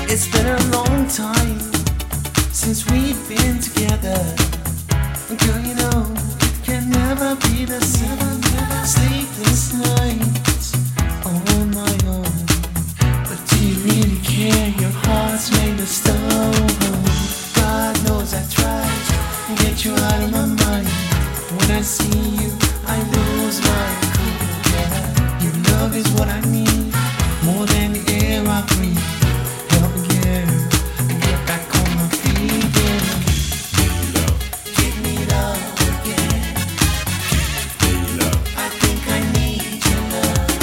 It's been a long time since we've been together. Girl, you know it can never be the same. Sleepless nights on my own. But do you really care? Your heart's made of stone. God knows I tried to get you out of my mind. When I see you, I lose my cool. Yeah. Your love is what I need, more than the air I breathe. Help me get back on my feet. Yeah. Give me love again. I think I need your love.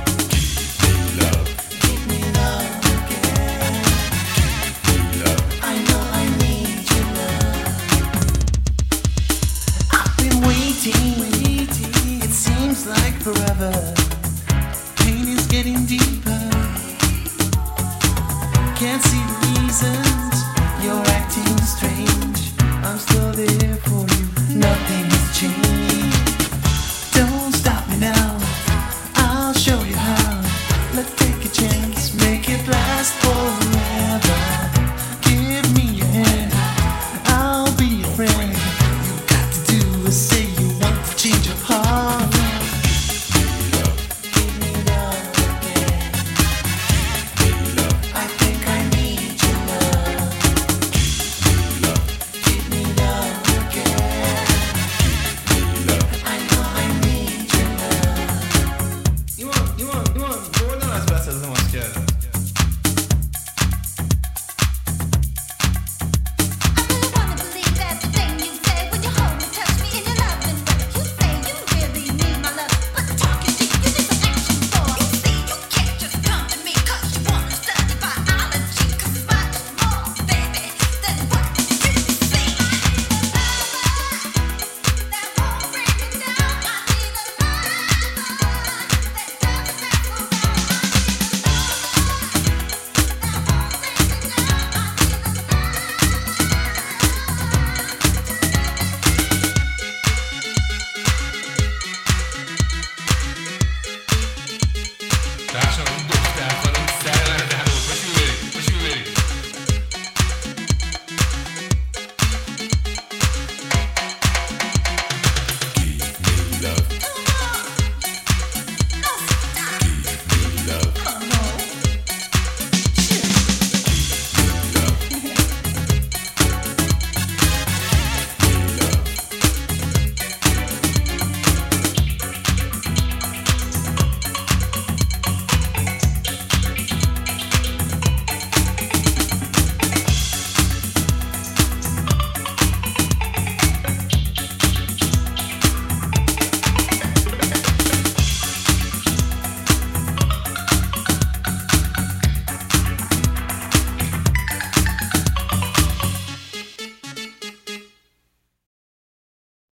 Give me love again. I know I need your love. I've been waiting. It seems like forever. Pain is getting deeper. Can't see the reason.